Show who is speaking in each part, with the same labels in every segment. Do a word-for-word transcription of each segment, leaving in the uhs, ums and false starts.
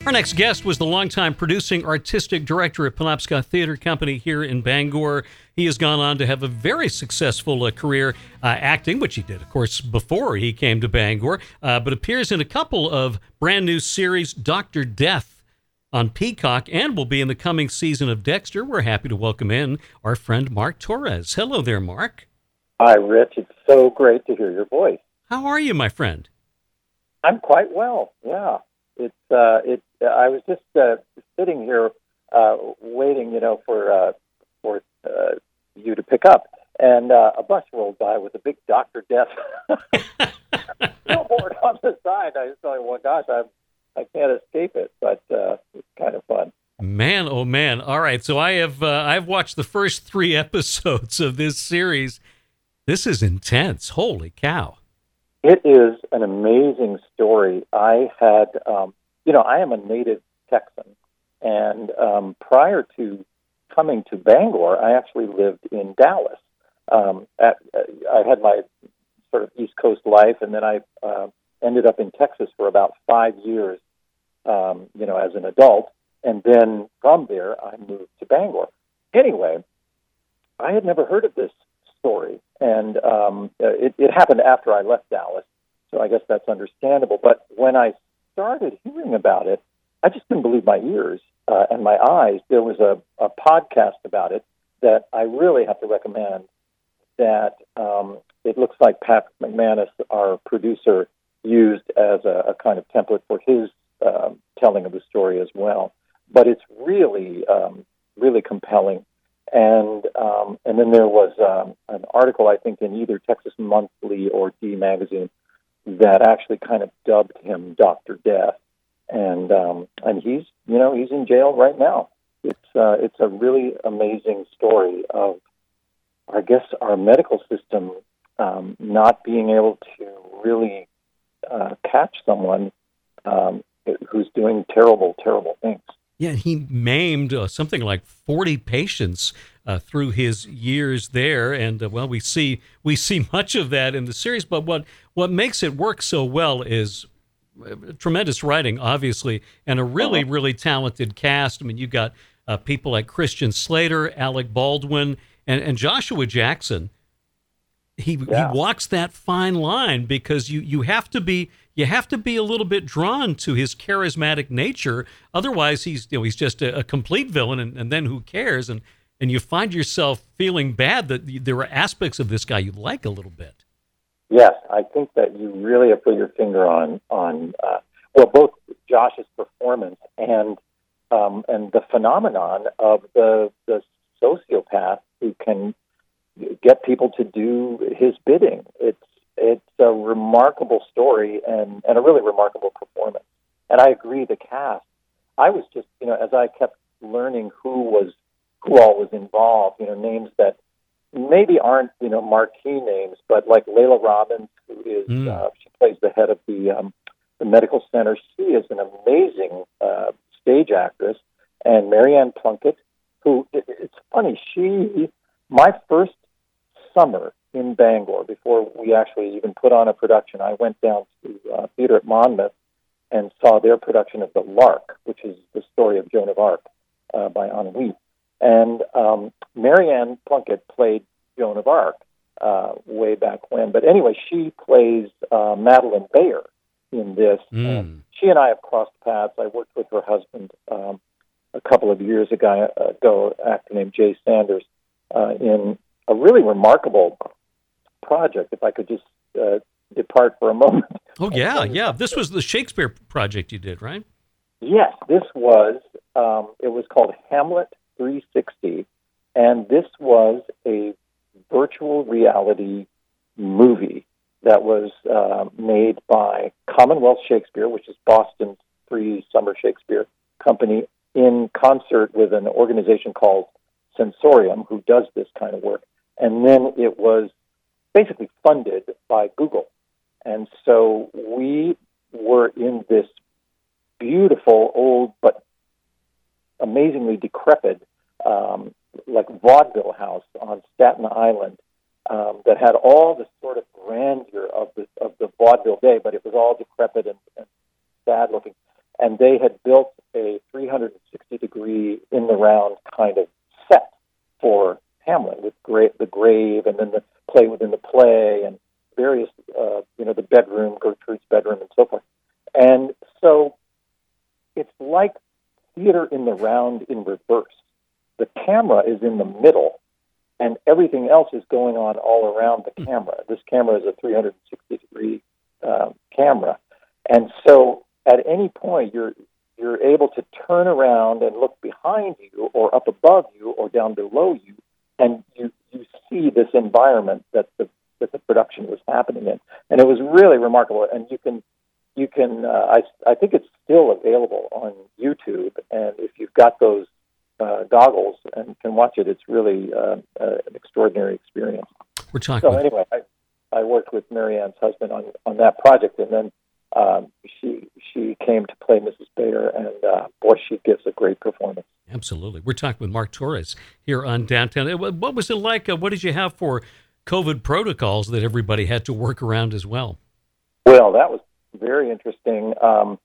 Speaker 1: Our next guest was the longtime producing artistic director at Penobscot Theater Company here in Bangor. He has gone on to have a very successful uh, career uh, acting, which he did, of course, before he came to Bangor, uh, but appears in a couple of brand new series, Doctor Death on Peacock, and will be in the coming season of Dexter. We're happy to welcome in our friend Mark Torres. Hello there, Mark.
Speaker 2: Hi, Rich. It's so great to hear your voice.
Speaker 1: How are you, my friend?
Speaker 2: I'm quite well, yeah. It's uh, it. I was just uh, sitting here, uh, waiting, you know, for uh, for uh, you to pick up, and uh, a bus rolled by with a big Doctor Death billboard on the side. I was going, well, gosh, I'm, I can't escape it, but uh, it's kind of fun.
Speaker 1: Man, oh man! All right, so I have uh, I've watched the first three episodes of this series. This is intense. Holy cow!
Speaker 2: It is an amazing story. I had, um, you know, I am a native Texan, and um, prior to coming to Bangor, I actually lived in Dallas. Um, at, uh, I had my sort of East Coast life, and then I uh, ended up in Texas for about five years, um, you know, as an adult, and then from there I moved to Bangor. Anyway, I had never heard of this story, and um, it, it happened after I left Dallas, so I guess that's understandable. But when I started hearing about it, I just couldn't believe my ears uh, and my eyes. There was a, a podcast about it that I really have to recommend, that um, it looks like Patrick McManus, our producer, used as a, a kind of template for his uh, telling of the story as well. But it's really, um, really compelling. And um, and then there was um, an article, I think, in either Texas Monthly or D Magazine that actually kind of dubbed him Doctor Death, and um, and he's you know he's in jail right now. It's uh, it's a really amazing story of, I guess, our medical system um, not being able to really uh, catch someone um, who's doing terrible, terrible things.
Speaker 1: Yeah, he maimed uh, something like forty patients uh, through his years there, and uh, well, we see we see much of that in the series. But what what makes it work so well is uh, tremendous writing, obviously, and a really
Speaker 2: Uh-huh.
Speaker 1: really talented cast. I mean, you've got uh, people like Christian Slater, Alec Baldwin, and and Joshua Jackson. He
Speaker 2: Yeah.
Speaker 1: he walks that fine line because you you have to be. You have to be a little bit drawn to his charismatic nature. Otherwise, he's you know he's just a, a complete villain, and, and then who cares? And and you find yourself feeling bad that there are aspects of this guy you like a little bit.
Speaker 2: Yes, I think that you really have put your finger on on uh, well, both Josh's performance and um, and the phenomenon of the the sociopath who can get people to do his bidding. It's It's a remarkable story and, and a really remarkable performance. And I agree, the cast. I was just, you know, as I kept learning who was, who all was involved, you know, names that maybe aren't, you know, marquee names, but like Layla Robbins, who is,
Speaker 1: Mm.
Speaker 2: uh, she plays the head of the um, the medical center. She is an amazing uh, stage actress. And Marianne Plunkett, who, it, it's funny, she, my first summer in Bangor, before we actually even put on a production, I went down to uh, theater at Monmouth and saw their production of The Lark, which is the story of Joan of Arc uh, by Ennui. And um, Marianne Plunkett played Joan of Arc uh, way back when. But anyway, she plays uh, Madeline Bayer in this.
Speaker 1: Mm.
Speaker 2: And she and I have crossed paths. I worked with her husband um, a couple of years ago, ago an actor named Jay Sanders, uh, in a really remarkable project, if I could just uh, depart for a moment.
Speaker 1: Oh yeah, yeah. This was the Shakespeare project you did, right?
Speaker 2: Yes, this was, um, it was called Hamlet three sixty, and this was a virtual reality movie that was uh, made by Commonwealth Shakespeare, which is Boston's free summer Shakespeare company, in concert with an organization called Sensorium, who does this kind of work. And then it was basically funded by Google. And so we were in this beautiful, old, but amazingly decrepit, um, like vaudeville house on Staten Island um, that had all the sort of grandeur of the of the vaudeville day, but it was all decrepit and, and sad looking. and they had built a three hundred sixty degree in the round kind of set for Hamlet with gra- the grave and then the play within the play and various, uh, you know, the bedroom, Gertrude's bedroom, and so forth. And so it's like theater in the round in reverse. The camera is in the middle, and everything else is going on all around the camera. This camera is a three hundred sixty degree uh, camera, and so at any point you're you're able to turn around and look behind you, or up above you, or down below you, and you you see this environment that the that the production was happening in, and it was really remarkable. And you can you can uh, I I think it's still available on YouTube, and if you've got those Uh, goggles and can watch it, it's really uh, uh, an extraordinary experience.
Speaker 1: We're talking.
Speaker 2: So
Speaker 1: with...
Speaker 2: anyway, I, I worked with Marianne's husband on, on that project, and then um, she she came to play Missus Bader, and uh, boy, she gives a great performance.
Speaker 1: Absolutely. We're talking with Mark Torres here on Downtown. What was it like? Uh, what did you have for COVID protocols that everybody had to work around as well?
Speaker 2: Well, that was very interesting. Um,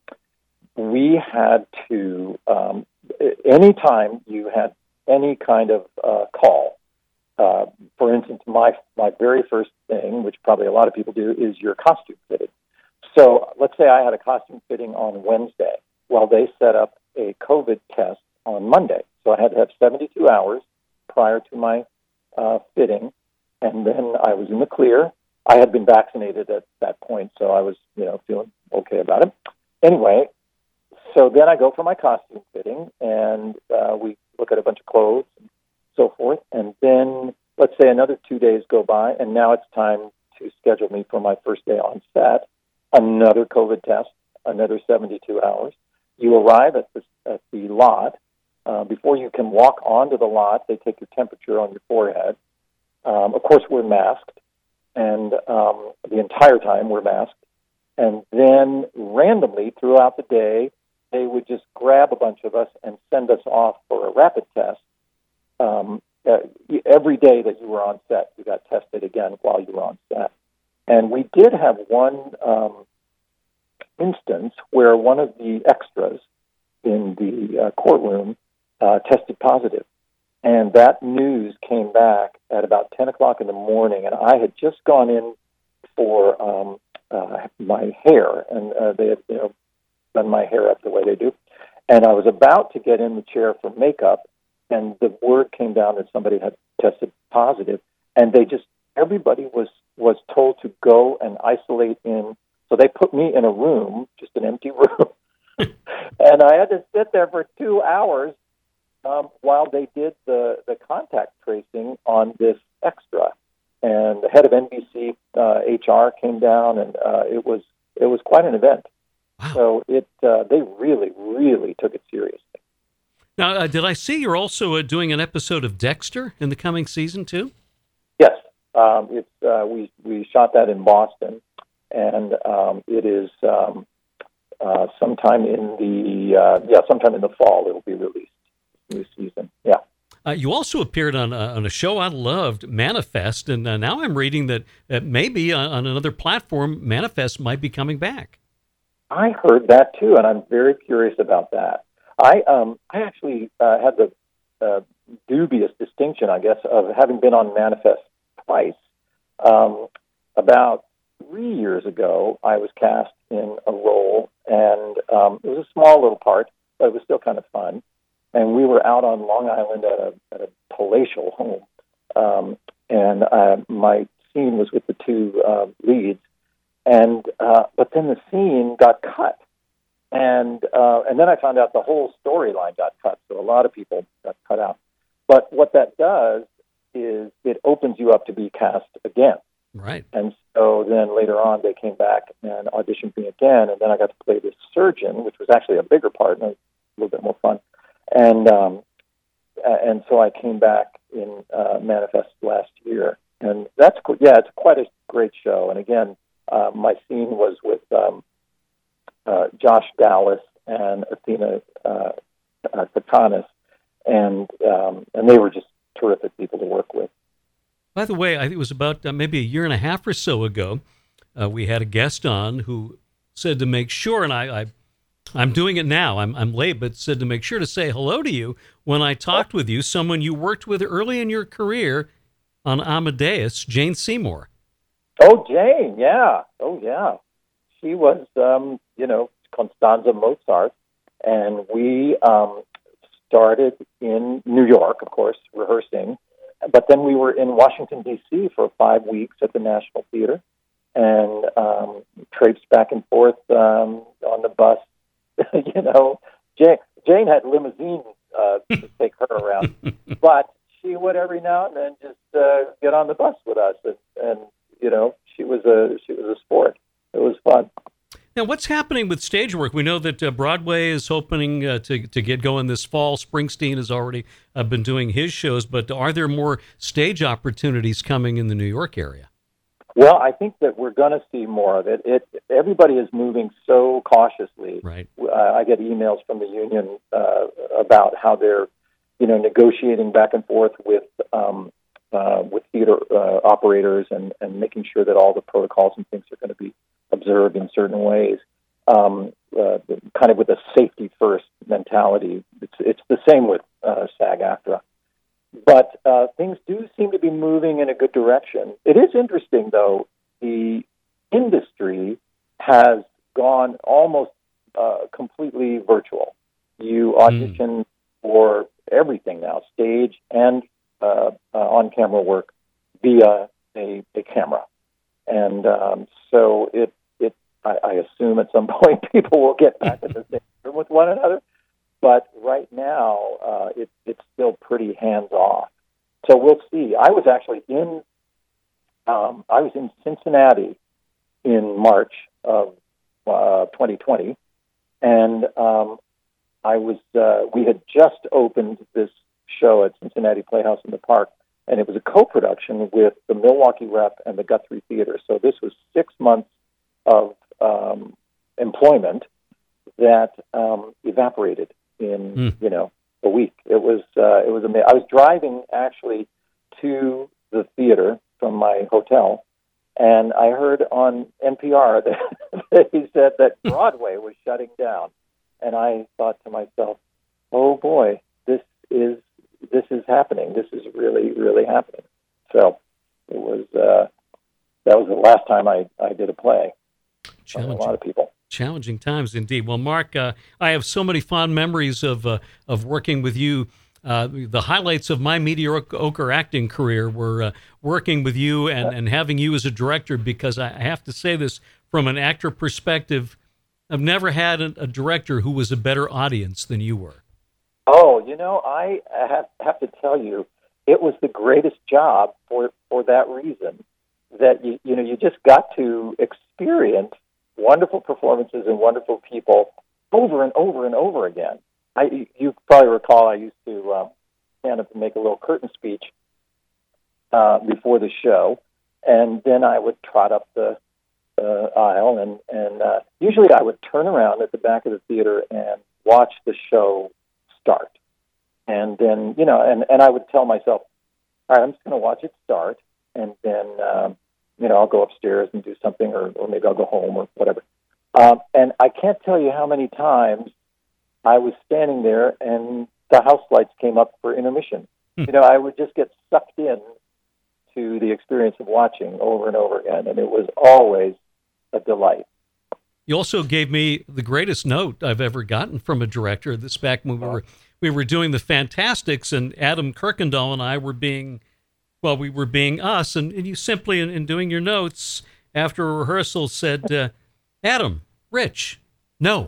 Speaker 2: we had to, um, anytime you had any kind of uh, call, uh, for instance, my my very first thing, which probably a lot of people do, is your costume fitting. So let's say I had a costume fitting on Wednesday. Well, they set up a COVID test on Monday. So I had to have seventy-two hours prior to my uh, fitting, and then I was in the clear. I had been vaccinated at that point, so I was, you know, feeling okay about it. Anyway, so then I go for my costume fitting, and uh, we look at a bunch of clothes and so forth. And then, let's say another two days go by, and now it's time to schedule me for my first day on set. Another COVID test, another seventy-two hours. You arrive at the, at the lot. Uh, before you can walk onto the lot, they take your temperature on your forehead. Um, of course, we're masked, and um, the entire time we're masked. And then randomly throughout the day, they would just grab a bunch of us and send us off for a rapid test. Um, uh, every day that you were on set, you got tested again while you were on set. And we did have one um, instance where one of the extras in the uh, courtroom uh, tested positive. And that news came back at about ten o'clock in the morning, and I had just gone in for um, uh, my hair, and uh, they had, you know, done my hair up the way they do. And I was about to get in the chair for makeup, and the word came down that somebody had tested positive, and they just, everybody was, was told to go and isolate in. So they put me in a room, just an empty room, and I had to sit there for two hours um, while they did the, the contact tracing on this extra. And the head of N B C uh, H R came down, and uh, it was it was quite an event.
Speaker 1: Wow.
Speaker 2: So it uh, they really, really took it seriously.
Speaker 1: Now, uh, did I see you're also uh, doing an episode of Dexter in the coming season too?
Speaker 2: Yes, um, it's uh, we we shot that in Boston, and um, it is um, uh, sometime in the uh, yeah sometime in the fall it'll be released. New season, yeah.
Speaker 1: Uh, you also appeared on a, on a show I loved, Manifest, and uh, now I'm reading that, that maybe on, on another platform, Manifest might be coming back.
Speaker 2: I heard that too, and I'm very curious about that. I um I actually uh, had the uh, dubious distinction, I guess, of having been on Manifest twice. Um, about three years ago, I was cast in a role, and um, it was a small little part, but it was still kind of fun. And we were out on Long Island at a, at a palatial home, um, and uh, my scene was with the two uh, leads. And uh, but then the scene got cut, and uh, and then I found out the whole storyline got cut. So a lot of people got cut out. But what that does is it opens you up to be cast again.
Speaker 1: Right.
Speaker 2: And so then later on they came back and auditioned me again, and then I got to play this surgeon, which was actually a bigger part and a little bit more fun. And um, and so I came back in uh, Manifest last year, and that's yeah, it's quite a great show. And again, uh, my scene was with um, uh, Josh Dallas and Athena uh, uh, Katanis, and um, and they were just terrific people to work with.
Speaker 1: By the way, I think it was about uh, maybe a year and a half or so ago, uh, we had a guest on who said to make sure, and I, I I'm doing it now. I'm I'm late, but said to make sure to say hello to you when I talked with you, someone you worked with early in your career on Amadeus, Jane Seymour.
Speaker 2: Oh, Jane, yeah. Oh, yeah. She was, um, you know, Constanza Mozart, and we um, started in New York, of course, rehearsing, but then we were in Washington, D C for five weeks at the National Theater, and um, traipsed back and forth um, on the bus. you know, Jane, Jane had limousines uh, to take her around, but she would every now and then just uh, get on the bus with us, and, and you know, she was a she was a sport. It was fun.
Speaker 1: Now, what's happening with stage work? We know that uh, Broadway is hoping uh, to to get going this fall. Springsteen has already uh, been doing his shows, but are there more stage opportunities coming in the New York area?
Speaker 2: Well, I think that we're going to see more of it. It everybody is moving so cautiously.
Speaker 1: Right.
Speaker 2: Uh, I get emails from the union uh, about how they're, you know, negotiating back and forth with um, uh, with theater uh, operators and, and making sure that all the protocols and things are going to be observed in certain ways, um, uh, kind of with a safety first mentality. It's it's the same with uh, SAG-AFTRA. But uh, things do seem to be moving in a good direction. It is interesting, though, the industry has gone almost uh, completely virtual. You audition mm. for everything now, stage and uh, uh, on-camera work via a, a camera. And um, so it, it I, I assume at some point people will get back in the same room with one another. But right now, uh, it, it's still pretty hands-off. So we'll see. I was actually in, um, I was in Cincinnati in March of uh, twenty twenty, and um, I was. Uh, we had just opened this show at Cincinnati Playhouse in the Park, and it was a co-production with the Milwaukee Rep and the Guthrie Theater. So this was six months of um, employment that um, evaporated in mm. you know a week. It was uh, it was amazing. I was driving actually to the theater from my hotel, and I heard on N P R that, that he said that Broadway was shutting down, and I thought to myself, "Oh boy, this is this is happening. This is really really happening." So it was uh, that was the last time I, I did a play.
Speaker 1: Challenging.
Speaker 2: A lot of people.
Speaker 1: Challenging times indeed. Well, Mark, uh, I have so many fond memories of uh, of working with you. Uh, the highlights of my mediocre acting career were uh, working with you and, and having you as a director, because I have to say this from an actor perspective, I've never had a, a director who was a better audience than you were.
Speaker 2: Oh, you know, I have, have to tell you, it was the greatest job for, for that reason, that you, you know, you just got to experience wonderful performances and wonderful people over and over and over again. I, you probably recall I used to um, stand up and make a little curtain speech uh, before the show, and then I would trot up the uh, aisle, and, and uh, usually I would turn around at the back of the theater and watch the show start. And then, you know, and, and I would tell myself, all right, I'm just going to watch it start, and then, um, you know, I'll go upstairs and do something, or, or maybe I'll go home or whatever. Um, and I can't tell you how many times I was standing there and the house lights came up for intermission. Hmm. You know, I would just get sucked in to the experience of watching over and over again, and it was always a delight.
Speaker 1: You also gave me the greatest note I've ever gotten from a director. This back when we were we were doing the Fantastics, and Adam Kirkendall and I were being, well, we were being us, and, and you simply, in, in doing your notes after a rehearsal, said, uh, Adam, Rich, no.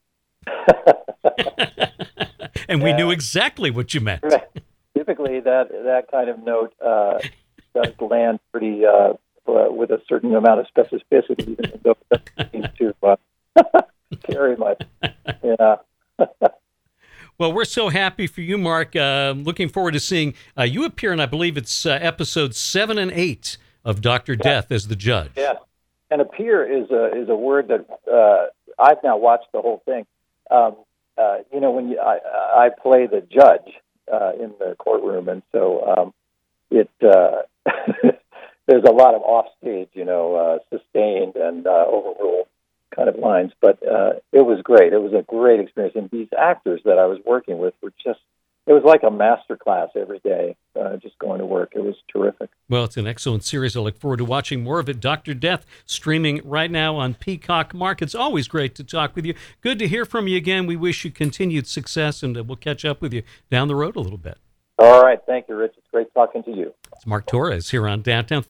Speaker 1: And we yeah. knew exactly what you meant.
Speaker 2: Right. Typically, that that kind of note uh, does land pretty uh, uh, with a certain amount of specificity, even though it doesn't seem to uh, carry much. Yeah.
Speaker 1: Well, we're so happy for you, Mark. Uh, looking forward to seeing uh, you appear in, I believe it's uh, episodes seven and eight of Doctor Yeah. Death as the judge.
Speaker 2: Yeah, and appear is a is a word that uh, I've now watched the whole thing. Um, uh, you know, when you, I, I play the judge uh, in the courtroom, and so um, it uh, there's a lot of offstage, you know, uh, sustained and uh, overruled kind of lines. But uh, it was great. It was a great experience. And these actors that I was working with were just, it was like a master class every day, uh, just going to work. It was terrific.
Speaker 1: Well, it's an excellent series. I look forward to watching more of it. Doctor Death, streaming right now on Peacock. Mark, it's always great to talk with you. Good to hear from you again. We wish you continued success, and uh, we'll catch up with you down the road a little bit.
Speaker 2: All right. Thank you, Rich. It's great talking to you.
Speaker 1: It's Mark Torres here on Downtown.